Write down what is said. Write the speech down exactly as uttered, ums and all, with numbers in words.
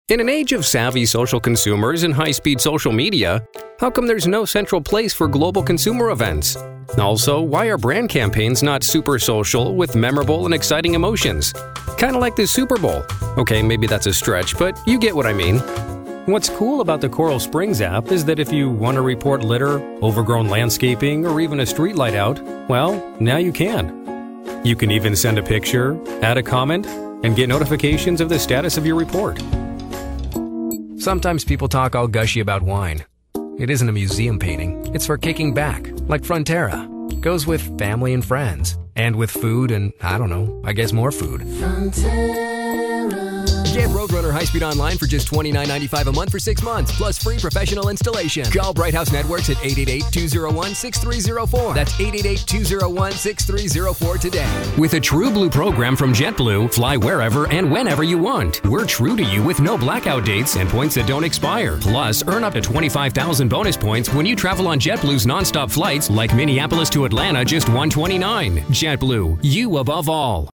In an age of savvy social consumers and high-speed social media, how come there's no central place for global consumer events? Also, why are brand campaigns not super social with memorable and exciting emotions? Kind of like the Super Bowl. Okay, maybe that's a stretch, but you get what I mean. What's cool about the Coral Springs app is that if you want to report litter, overgrown landscaping, or even a streetlight out, well, now you can. You can even send a picture, add a comment, and get notifications of the status of your report. Sometimes people talk all gushy about wine. It isn't a museum painting. It's for kicking back, like Frontera. Goes with family and friends. And with food and, I don't know, I guess more food. Frontera. Get Roadrunner High-Speed Online for just twenty-nine ninety-five a month for six months, plus free professional installation. Call Bright House Networks at eight eight eight, two oh one, six three oh four. That's eight eight eight, two oh one, six three oh four today. With a True Blue program from JetBlue, fly wherever and whenever you want. We're true to you with no blackout dates and points that don't expire. Plus, earn up to twenty-five thousand bonus points when you travel on JetBlue's nonstop flights like Minneapolis to Atlanta, just one twenty-nine. JetBlue, you above all.